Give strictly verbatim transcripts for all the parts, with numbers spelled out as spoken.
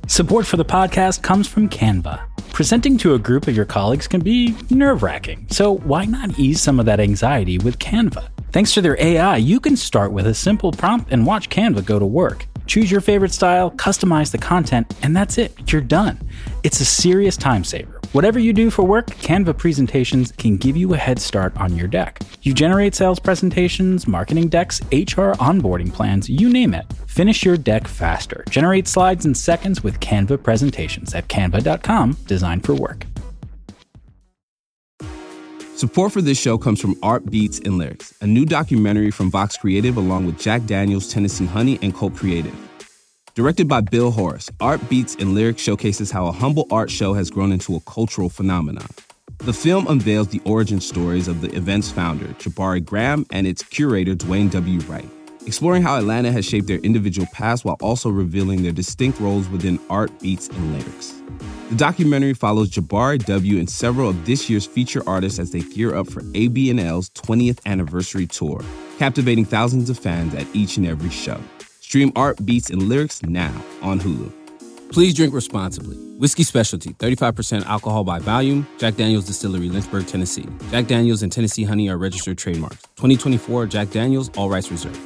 Support for the podcast comes from Canva. Presenting to a group of your colleagues can be nerve-wracking, so why not ease some of that anxiety with Canva? Thanks to their A I, you can start with a simple prompt and watch Canva go to work. Choose your favorite style, customize the content, and that's it. You're done. It's a serious time saver. Whatever you do for work, Canva presentations can give you a head start on your deck. You generate sales presentations, marketing decks, H R onboarding plans, you name it. Finish your deck faster. Generate slides in seconds with Canva presentations at canva dot com, designed for work. Support for this show comes from Art Beats and Lyrics, a new documentary from Vox Creative along with Jack Daniels, Tennessee Honey, and Cult Creative. Directed by Bill Horace, Art Beats and Lyrics showcases how a humble art show has grown into a cultural phenomenon. The film unveils the origin stories of the event's founder, Jabari Graham, and its curator, Dwayne W. Wright, exploring how Atlanta has shaped their individual past while also revealing their distinct roles within Art Beats and Lyrics. The documentary follows Jabari W. and several of this year's feature artists as they gear up for A B N L's twentieth anniversary tour, captivating thousands of fans at each and every show. Stream Art Beats and Lyrics now on Hulu. Please drink responsibly. Whiskey Specialty, thirty-five percent alcohol by volume. Jack Daniels Distillery, Lynchburg, Tennessee. Jack Daniels and Tennessee Honey are registered trademarks. twenty twenty-four Jack Daniels, all rights reserved.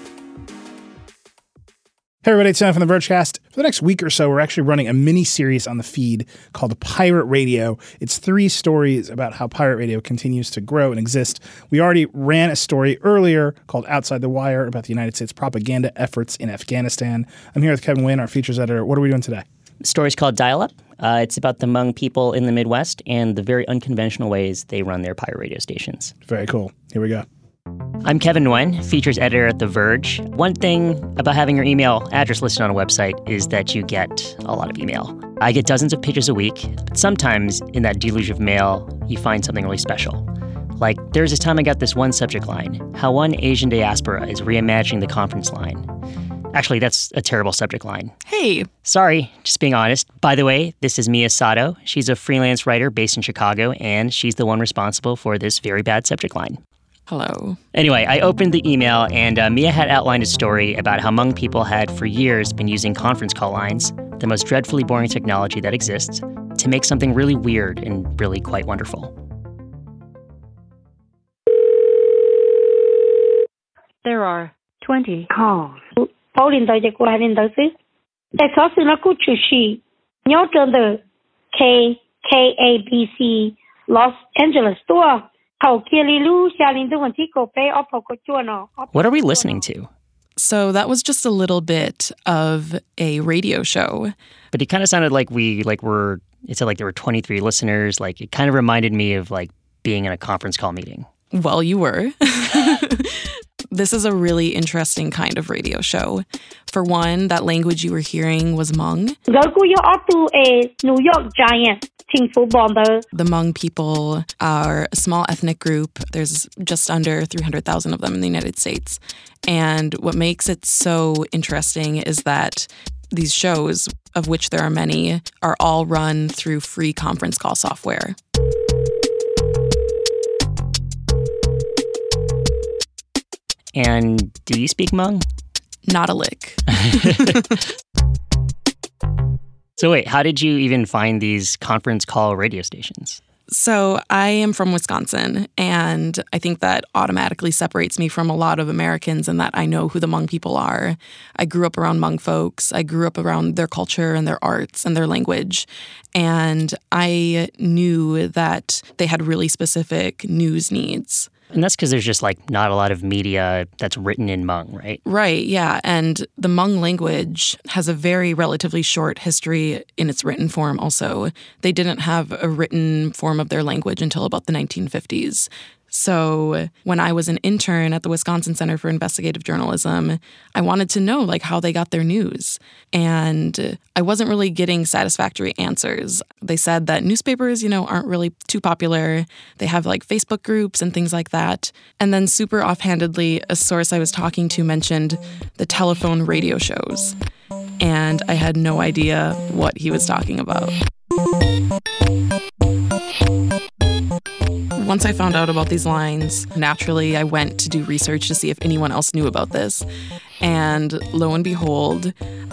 Hey everybody, it's Sam from The Vergecast. For the next week or so, we're actually running a mini-series on the feed called Pirate Radio. It's three stories about how pirate radio continues to grow and exist. We already ran a story earlier called Outside the Wire about the United States propaganda efforts in Afghanistan. I'm here with Kevin Wynn, our features editor. What are we doing today? The story's called Dial Up. Uh, it's about the Hmong people in the Midwest and the very unconventional ways they run their pirate radio stations. Very cool. Here we go. I'm Kevin Nguyen, features editor at The Verge. One thing about having your email address listed on a website is that you get a lot of email. I get dozens of pages a week, but sometimes in that deluge of mail, you find something really special. Like, there's this time I got this one subject line, how one Asian diaspora is reimagining the conference line. Actually, that's a terrible subject line. Hey. Sorry, just being honest. By the way, this is Mia Sato. She's a freelance writer based in Chicago, and she's the one responsible for this very bad subject line. Hello. Anyway, I opened the email, and uh, Mia had outlined a story about how Hmong people had for years been using conference call lines, the most dreadfully boring technology that exists, to make something really weird and really quite wonderful. There are twenty calls. Pauline tới cô hai bên tới xí. Tại sao sự nó cứ chủ sĩ nhớ trên the K K A B C Los Angeles store. What are we listening to? So that was just a little bit of a radio show. But it kind of sounded like we like were, it said like there were twenty-three listeners. Like it kind of reminded me of like being in a conference call meeting. Well, you were. This is a really interesting kind of radio show. For one, that language you were hearing was Hmong. New York Giants. The Hmong people are a small ethnic group. There's just under three hundred thousand of them in the United States. And what makes it so interesting is that these shows, of which there are many, are all run through free conference call software. And do you speak Hmong? Not a lick. So wait, how did you even find these conference call radio stations? So I am from Wisconsin, and I think that automatically separates me from a lot of Americans in that I know who the Hmong people are. I grew up around Hmong folks. I grew up around their culture and their arts and their language. And I knew that they had really specific news needs. And that's because there's just like not a lot of media that's written in Hmong, right? Right, yeah. And the Hmong language has a very relatively short history in its written form also. They didn't have a written form of their language until about the nineteen fifties. So when I was an intern at the Wisconsin Center for Investigative Journalism, I wanted to know like how they got their news. And I wasn't really getting satisfactory answers. They said that newspapers, you know, aren't really too popular. They have like Facebook groups and things like that. And then super offhandedly, a source I was talking to mentioned the telephone radio shows. And I had no idea what he was talking about. Once I found out about these lines, naturally I went to do research to see if anyone else knew about this. And lo and behold,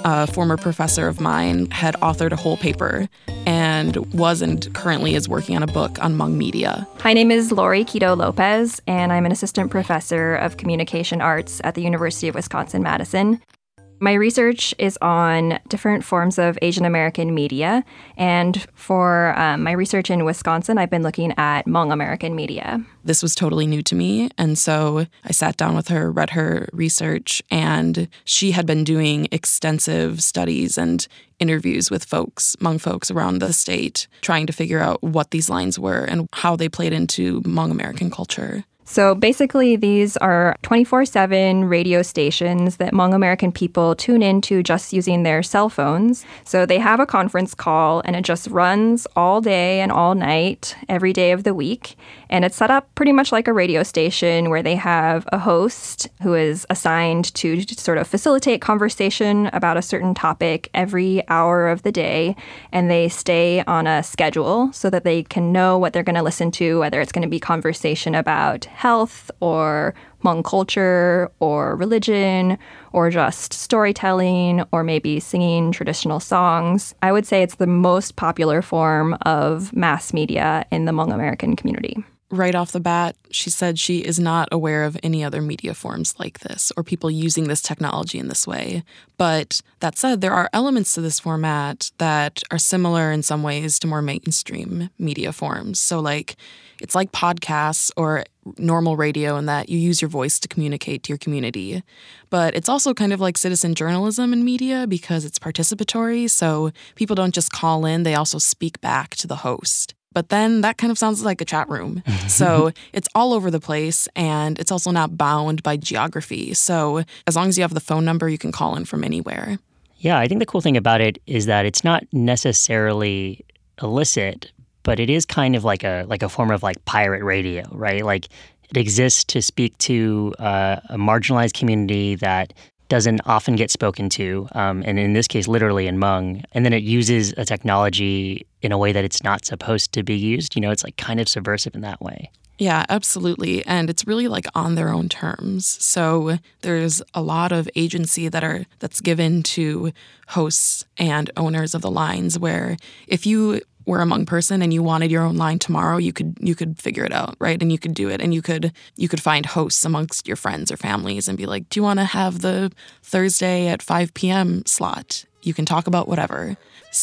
a former professor of mine had authored a whole paper and was and currently is working on a book on Hmong media. My name is Lori Quito Lopez, and I'm an assistant professor of communication arts at the University of Wisconsin-Madison. My research is on different forms of Asian American media, and for um, my research in Wisconsin, I've been looking at Hmong American media. This was totally new to me, and so I sat down with her, read her research, and she had been doing extensive studies and interviews with folks, Hmong folks around the state, trying to figure out what these lines were and how they played into Hmong American culture. So basically, these are twenty-four seven radio stations that Hmong American people tune into just using their cell phones. So they have a conference call, and it just runs all day and all night, every day of the week. And it's set up pretty much like a radio station where they have a host who is assigned to sort of facilitate conversation about a certain topic every hour of the day. And they stay on a schedule so that they can know what they're going to listen to, whether it's going to be conversation about health or Hmong culture or religion or just storytelling or maybe singing traditional songs. I would say it's the most popular form of mass media in the Hmong American community. Right off the bat, she said she is not aware of any other media forms like this or people using this technology in this way. But that said, there are elements to this format that are similar in some ways to more mainstream media forms. So like, it's like podcasts or normal radio in that you use your voice to communicate to your community. But it's also kind of like citizen journalism in media because it's participatory. So people don't just call in, they also speak back to the host. But then that kind of sounds like a chat room. So it's all over the place, and it's also not bound by geography. So as long as you have the phone number, you can call in from anywhere. Yeah, I think the cool thing about it is that it's not necessarily illicit, but it is kind of like a like a form of like pirate radio, right? Like it exists to speak to uh, a marginalized community that doesn't often get spoken to, um, and in this case, literally in Hmong. And then it uses a technology in a way that it's not supposed to be used. You know, it's like kind of subversive in that way. Yeah, absolutely. And it's really like on their own terms. So there's a lot of agency that are that's given to hosts and owners of the lines where if you were a Hmong person and you wanted your own line tomorrow, you could you could figure it out, right? And you could do it. And you could you could find hosts amongst your friends or families and be like, do you want to have the Thursday at five p.m. slot? You can talk about whatever.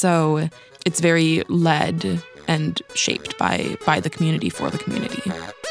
So it's very led and shaped by by the community for the community.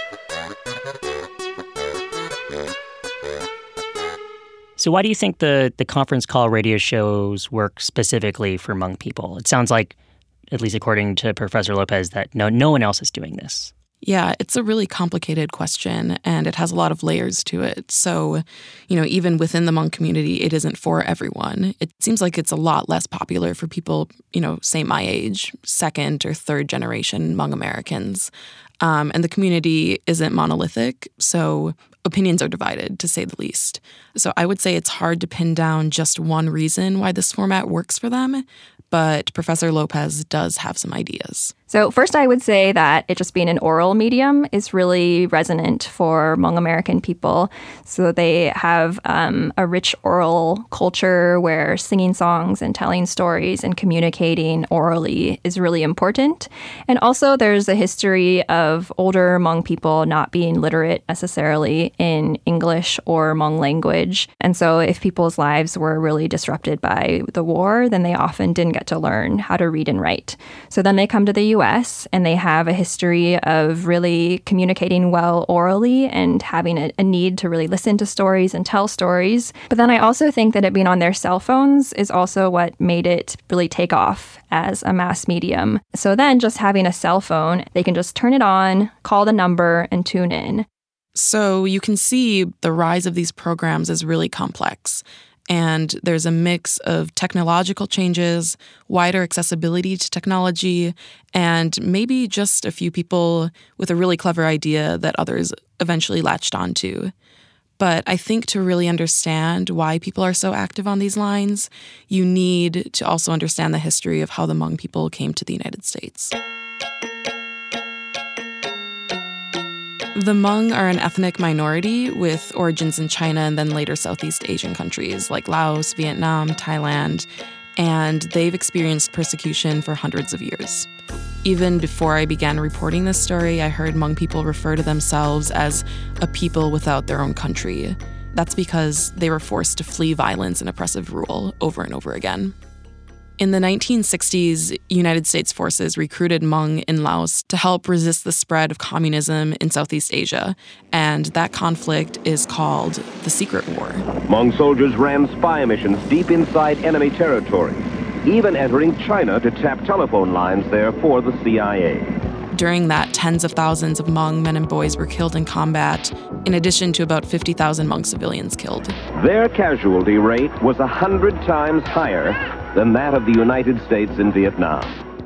So why do you think the the conference call radio shows work specifically for Hmong people? It sounds like, at least according to Professor Lopez, that no no one else is doing this. Yeah, it's a really complicated question, and it has a lot of layers to it. So, you know, even within the Hmong community, it isn't for everyone. It seems like it's a lot less popular for people, you know, say my age, second or third generation Hmong Americans. Um, and the community isn't monolithic, so opinions are divided, to say the least. So I would say it's hard to pin down just one reason why this format works for them, but Professor Lopez does have some ideas. So first, I would say that it just being an oral medium is really resonant for Hmong American people. So they have um, a rich oral culture where singing songs and telling stories and communicating orally is really important. And also there's a history of older Hmong people not being literate necessarily in English or Hmong language. And so if people's lives were really disrupted by the war, then they often didn't get to learn how to read and write. So then they come to the U S and they have a history of really communicating well orally and having a, a need to really listen to stories and tell stories. But then I also think that it being on their cell phones is also what made it really take off as a mass medium. So then just having a cell phone, they can just turn it on, call the number, and tune in. So you can see the rise of these programs is really complex. And there's a mix of technological changes, wider accessibility to technology, and maybe just a few people with a really clever idea that others eventually latched onto. But I think to really understand why people are so active on these lines, you need to also understand the history of how the Hmong people came to the United States. The Hmong are an ethnic minority with origins in China and then later Southeast Asian countries like Laos, Vietnam, Thailand, and they've experienced persecution for hundreds of years. Even before I began reporting this story, I heard Hmong people refer to themselves as a people without their own country. That's because they were forced to flee violence and oppressive rule over and over again. In the nineteen sixties, United States forces recruited Hmong in Laos to help resist the spread of communism in Southeast Asia, and that conflict is called the Secret War. Hmong soldiers ran spy missions deep inside enemy territory, even entering China to tap telephone lines there for the C I A. During that, tens of thousands of Hmong men and boys were killed in combat, in addition to about fifty thousand Hmong civilians killed. Their casualty rate was a hundred times higher than that of the United States in Vietnam.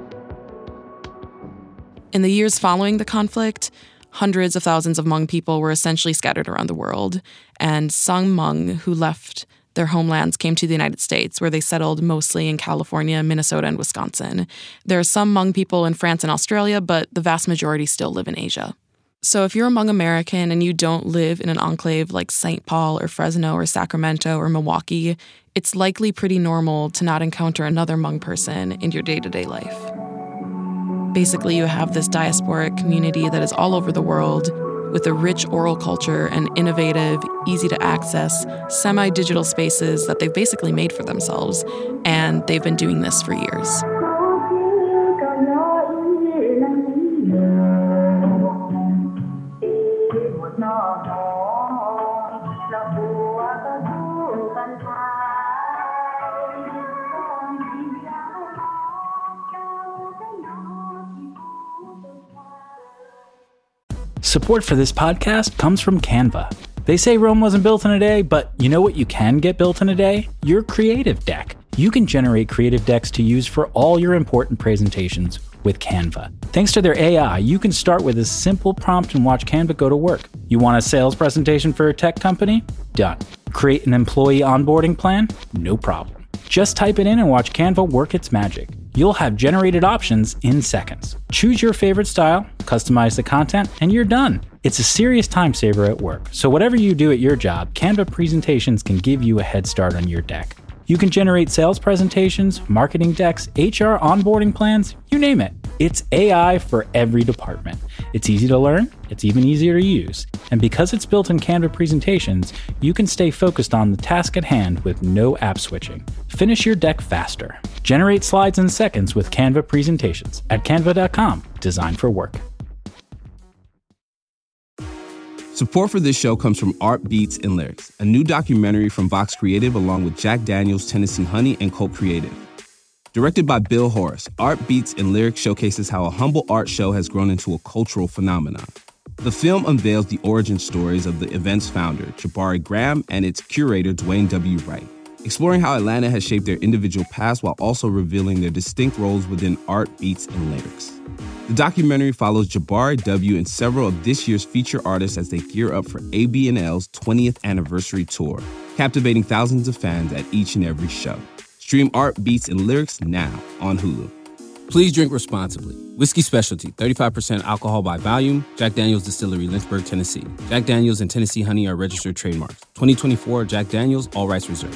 In the years following the conflict, hundreds of thousands of Hmong people were essentially scattered around the world, and some Hmong who left their homelands came to the United States, where they settled mostly in California, Minnesota, and Wisconsin. There are some Hmong people in France and Australia, but the vast majority still live in Asia. So if you're a Hmong American and you don't live in an enclave like Saint Paul or Fresno or Sacramento or Milwaukee, it's likely pretty normal to not encounter another Hmong person in your day-to-day life. Basically, you have this diasporic community that is all over the world with a rich oral culture and innovative, easy-to-access, semi-digital spaces that they've basically made for themselves, and they've been doing this for years. Support for this podcast comes from Canva. They say Rome wasn't built in a day, but you know what you can get built in a day? Your creative deck. You can generate creative decks to use for all your important presentations with Canva. Thanks to their A I, you can start with a simple prompt and watch Canva go to work. You want a sales presentation for a tech company? Done. Create an employee onboarding plan? No problem. Just type it in and watch Canva work its magic. You'll have generated options in seconds. Choose your favorite style, customize the content, and you're done. It's a serious time saver at work, so whatever you do at your job, Canva presentations can give you a head start on your deck. You can generate sales presentations, marketing decks, H R onboarding plans, you name it. It's A I for every department. It's easy to learn, it's even easier to use. And because it's built in Canva presentations, you can stay focused on the task at hand with no app switching. Finish your deck faster. Generate slides in seconds with Canva presentations at canva dot com, designed for work. Support for this show comes from Art Beats and Lyrics, a new documentary from Vox Creative along with Jack Daniels, Tennessee Honey, and Colt Creative. Directed by Bill Horace, Art Beats and Lyrics showcases how a humble art show has grown into a cultural phenomenon. The film unveils the origin stories of the event's founder, Jabari Graham, and its curator, Dwayne W. Wright, exploring how Atlanta has shaped their individual paths while also revealing their distinct roles within art, beats, and lyrics. The documentary follows Jabari W. and several of this year's feature artists as they gear up for A B N L's twentieth anniversary tour, captivating thousands of fans at each and every show. Stream Art, Beats, and Lyrics now on Hulu. Please drink responsibly. Whiskey Specialty, thirty-five percent alcohol by volume. Jack Daniel's Distillery, Lynchburg, Tennessee. Jack Daniel's and Tennessee Honey are registered trademarks. twenty twenty-four Jack Daniel's, all rights reserved.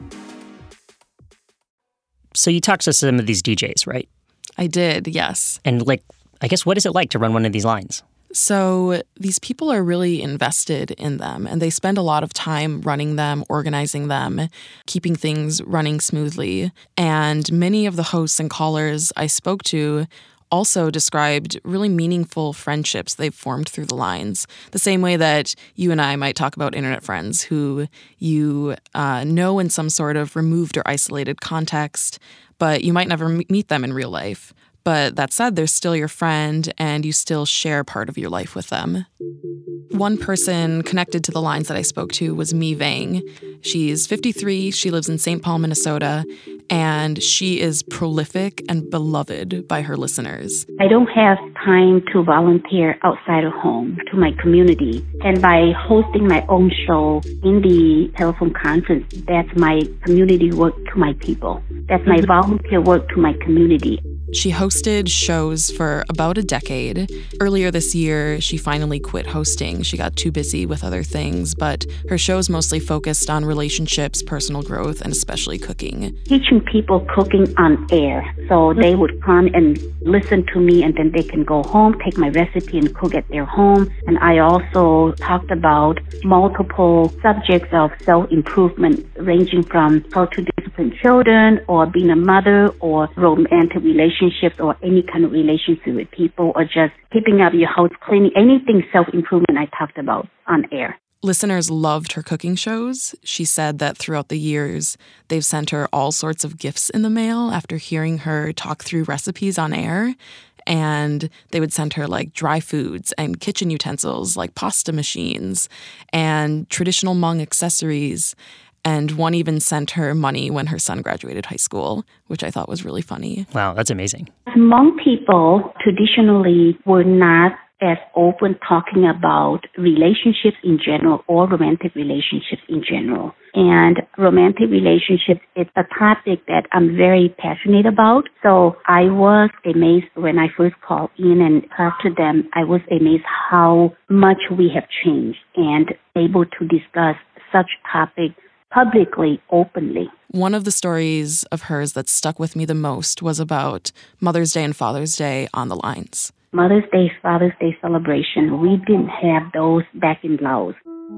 So you talked to some of these D Js, right? I did, yes. And like, I guess, what is it like to run one of these lines? So these people are really invested in them, and they spend a lot of time running them, organizing them, keeping things running smoothly. And many of the hosts and callers I spoke to also described really meaningful friendships they've formed through the lines. The same way that you and I might talk about internet friends who you uh, know in some sort of removed or isolated context, but you might never meet them in real life. But that said, they're still your friend and you still share part of your life with them. One person connected to the lines that I spoke to was Mi Vang. She's fifty-three, she lives in Saint Paul, Minnesota, and she is prolific and beloved by her listeners. I don't have time to volunteer outside of home to my community. And by hosting my own show in the telephone conference, that's my community work to my people. That's my volunteer work to my community. She hosted shows for about a decade. Earlier this year, she finally quit hosting. She got too busy with other things, but her shows mostly focused on relationships, personal growth, and especially cooking. Teaching people cooking on air. So they would come and listen to me, and then they can go home, take my recipe, and cook at their home. And I also talked about multiple subjects of self-improvement, ranging from how to discipline children, or being a mother, or romantic relationships, or any kind of relationship with people, or just keeping up your house cleaning. Anything self-improvement I talked about on air. Listeners loved her cooking shows. She said that throughout the years, they've sent her all sorts of gifts in the mail after hearing her talk through recipes on air. And they would send her like dry foods and kitchen utensils like pasta machines and traditional Hmong accessories. And one even sent her money when her son graduated high school, which I thought was really funny. Wow, that's amazing. Hmong people traditionally were not as open talking about relationships in general or romantic relationships in general. And romantic relationships is a topic that I'm very passionate about. So I was amazed when I first called in and talked to them. I was amazed how much we have changed and able to discuss such topics publicly, openly. One of the stories of hers that stuck with me the most was about Mother's Day and Father's Day on the lines. Mother's Day, Father's Day celebration, we didn't have those back in Laos.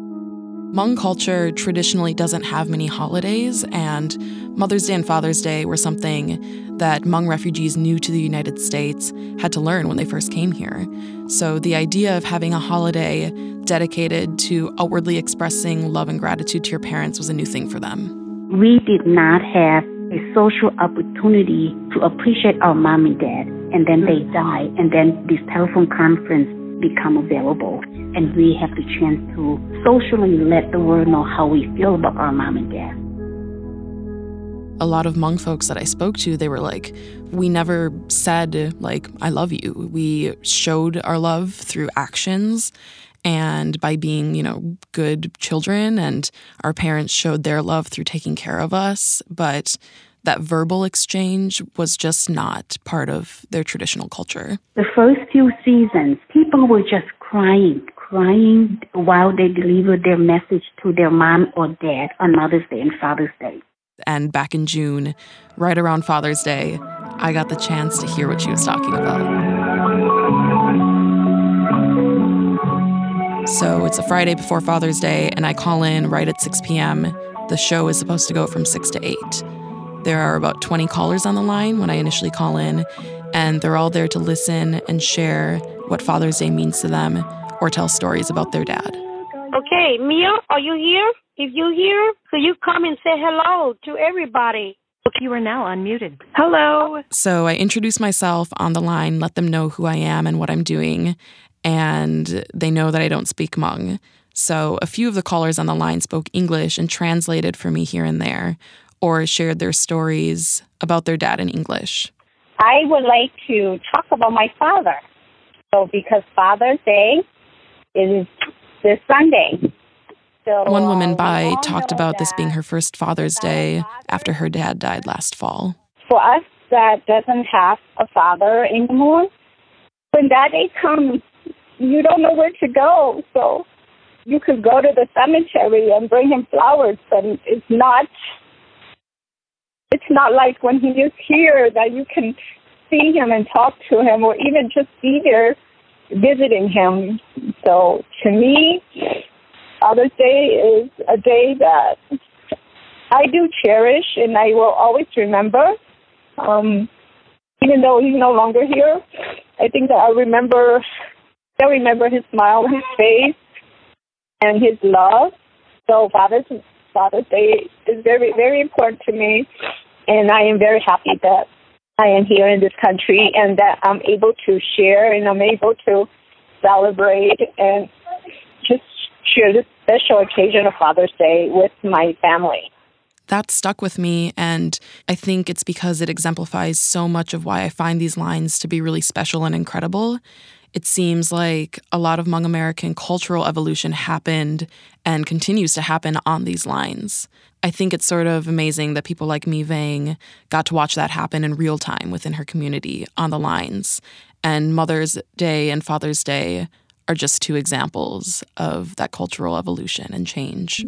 Hmong culture traditionally doesn't have many holidays, and Mother's Day and Father's Day were something that Hmong refugees new to the United States had to learn when they first came here. So the idea of having a holiday dedicated to outwardly expressing love and gratitude to your parents was a new thing for them. We did not have a social opportunity to appreciate our mom and dad, and then they die, and then this telephone conference become available, and we have the chance to socially let the world know how we feel about our mom and dad. A lot of Hmong folks that I spoke to, they were like, we never said, like, I love you. We showed our love through actions and by being, you know, good children, and our parents showed their love through taking care of us, but that verbal exchange was just not part of their traditional culture. The first few seasons, people were just crying, crying while they delivered their message to their mom or dad on Mother's Day and Father's Day. And back in June, right around Father's Day, I got the chance to hear what she was talking about. So it's a Friday before Father's Day, and I call in right at six p.m. The show is supposed to go from six to eight. There are about twenty callers on the line when I initially call in, and they're all there to listen and share what Father's Day means to them or tell stories about their dad. Okay, Mia, are you here? If you're here, could you come and say hello to everybody? You are now unmuted. Hello. So I introduce myself on the line, let them know who I am and what I'm doing, and they know that I don't speak Hmong. So a few of the callers on the line spoke English and translated for me here and there, or shared their stories about their dad in English. I would like to talk about my father. So because Father's Day is this Sunday. So, One woman, uh, Bai, talked about this being her first Father's Day after her dad died last fall. For us that doesn't have a father anymore, when that day comes, you don't know where to go. So you could go to the cemetery and bring him flowers, but it's not It's not like when he is here that you can see him and talk to him or even just be there visiting him. So to me, Father's Day is a day that I do cherish and I will always remember. Um, even though he's no longer here, I think that I remember, I remember his smile on his face and his love. So Father's Father's Day is very, very important to me, and I am very happy that I am here in this country and that I'm able to share and I'm able to celebrate and just share this special occasion of Father's Day with my family. That stuck with me, and I think it's because it exemplifies so much of why I find these lines to be really special and incredible. it seems like a lot of Hmong American cultural evolution happened and continues to happen on these lines. I think it's sort of amazing that people like Mi Vang got to watch that happen in real time within her community on the lines. And Mother's Day and Father's Day are just two examples of that cultural evolution and change.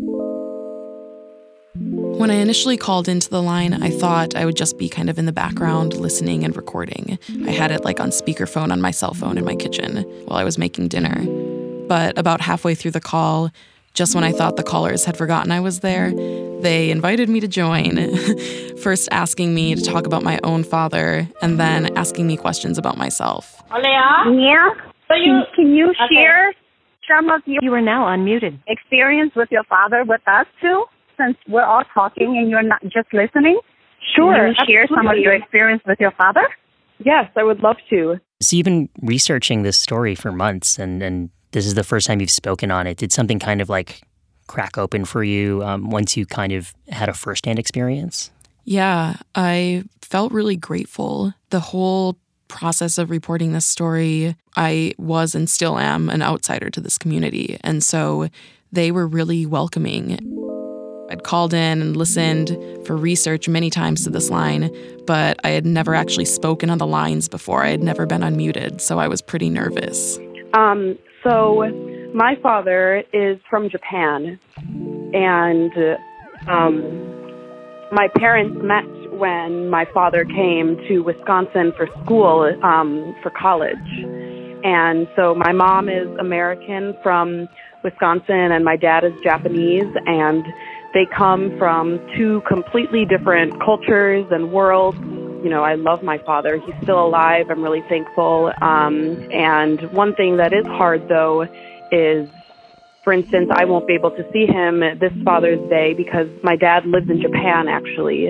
When I initially called into the line, I thought I would just be kind of in the background listening and recording. I had it like on speakerphone on my cell phone in my kitchen while I was making dinner. But about halfway through the call, just when I thought the callers had forgotten I was there, they invited me to join, first asking me to talk about my own father and then asking me questions about myself. Yeah. So you, can you okay. share some of your You are now unmuted. experience with your father with us too? Since we're all talking and you're not just listening? Sure. Can you share absolutely. some of your experience with your father? Yes, I would love to. So you've been researching this story for months, and, and this is the first time you've spoken on it. Did something kind of like crack open for you um, once you kind of had a firsthand experience? Yeah, I felt really grateful. The whole process of reporting this story, I was and still am an outsider to this community. And so they were really welcoming. I'd called in and listened for research many times to this line, but I had never actually spoken on the lines before. I had never been unmuted, so I was pretty nervous. Um, so my father is from Japan, and um, my parents met when my father came to Wisconsin for school, um, for college. And so my mom is American from Wisconsin, and my dad is Japanese, and they come from two completely different cultures and worlds. You know, I love my father. He's still alive. I'm really thankful. Um, and one thing that is hard, though, is, for instance, I won't be able to see him this Father's Day because my dad lives in Japan, actually.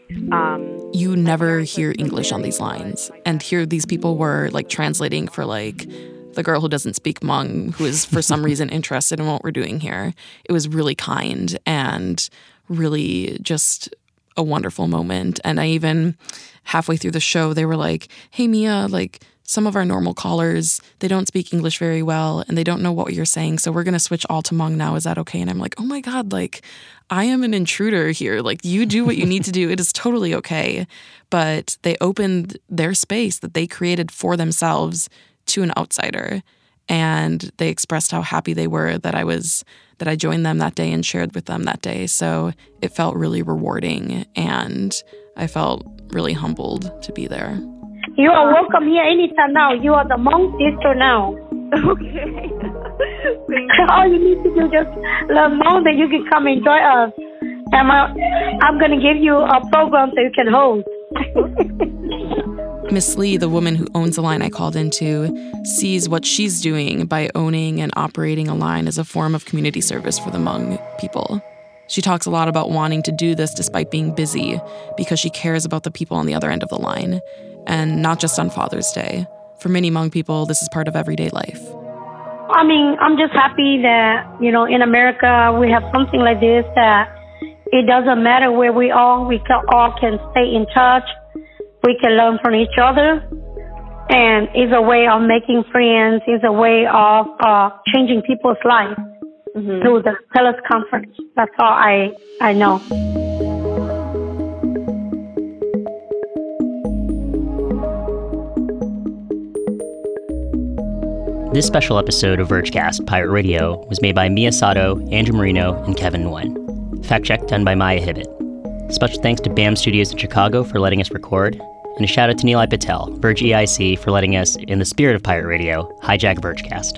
Um, you never hear English on these lines. And here these people were, like, translating for, like, the girl who doesn't speak Hmong, who is for some reason interested in what we're doing here. It was really kind and really just a wonderful moment. And I even, halfway through the show, they were like, hey, Mia, like, some of our normal callers, they don't speak English very well and they don't know what you're saying, so we're going to switch all to Hmong now. Is that okay? And I'm like, oh my God, like, I am an intruder here. Like, you do what you need to do. It is totally okay. But they opened their space that they created for themselves to an outsider, and they expressed how happy they were that I was that I joined them that day and shared with them that day. So it felt really rewarding, and I felt really humbled to be there. You are welcome here anytime now. You are the Hmong sister now. okay. All you need to do is just learn Hmong, then you can come enjoy us. And I'm, I'm going to give you a program so you can host. Miss Lee, the woman who owns the line I called into, sees what she's doing by owning and operating a line as a form of community service for the Hmong people. She talks a lot about wanting to do this despite being busy because she cares about the people on the other end of the line, and not just on Father's Day. For many Hmong people, this is part of everyday life. I mean, I'm just happy that, you know, in America we have something like this, that it doesn't matter where we are, we can, all can stay in touch. We can learn from each other, and it's a way of making friends. It's a way of uh, changing people's lives mm-hmm. through the Tellus Conference. That's all I, I know. This special episode of Vergecast Pirate Radio was made by Mia Sato, Andrew Marino, and Kevin Nguyen. Fact check done by Maya Hibbett. Special thanks to BAM Studios in Chicago for letting us record. And a shout out to Nilay Patel, Verge E I C, for letting us, in the spirit of Pirate Radio, hijack Vergecast.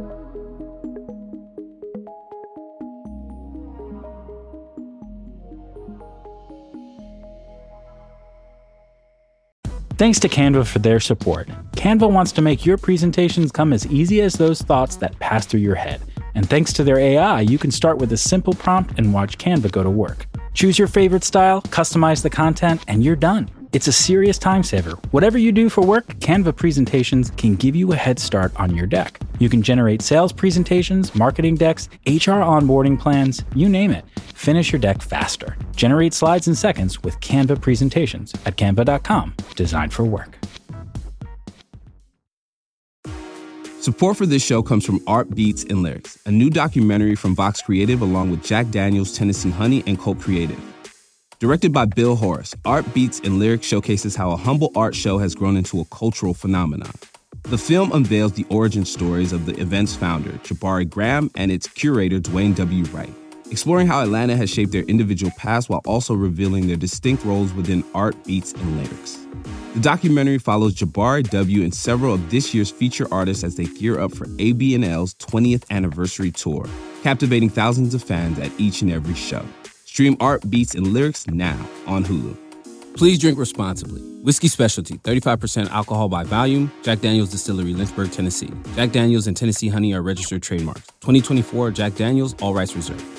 Thanks to Canva for their support. Canva wants to make your presentations come as easy as those thoughts that pass through your head. And thanks to their A I, you can start with a simple prompt and watch Canva go to work. Choose your favorite style, customize the content, and you're done. It's a serious time saver. Whatever you do for work, Canva presentations can give you a head start on your deck. You can generate sales presentations, marketing decks, H R onboarding plans, you name it. Finish your deck faster. Generate slides in seconds with Canva presentations at canva dot com. Designed for work. Support for this show comes from Art Beats and Lyrics, a new documentary from Vox Creative along with Jack Daniels, Tennessee Honey, and Colt Creative. Directed by Bill Horace, Art Beats and Lyrics showcases how a humble art show has grown into a cultural phenomenon. The film unveils the origin stories of the event's founder, Jabari Graham, and its curator, Dwayne W. Wright, exploring how Atlanta has shaped their individual past while also revealing their distinct roles within art, beats, and lyrics. The documentary follows Jabari W. and several of this year's feature artists as they gear up for A B N L's twentieth anniversary tour, captivating thousands of fans at each and every show. Stream Art, Beats, and Lyrics now on Hulu. Please drink responsibly. Whiskey Specialty, thirty-five percent alcohol by volume. Jack Daniels Distillery, Lynchburg, Tennessee. Jack Daniels and Tennessee Honey are registered trademarks. twenty twenty-four Jack Daniels, all rights reserved.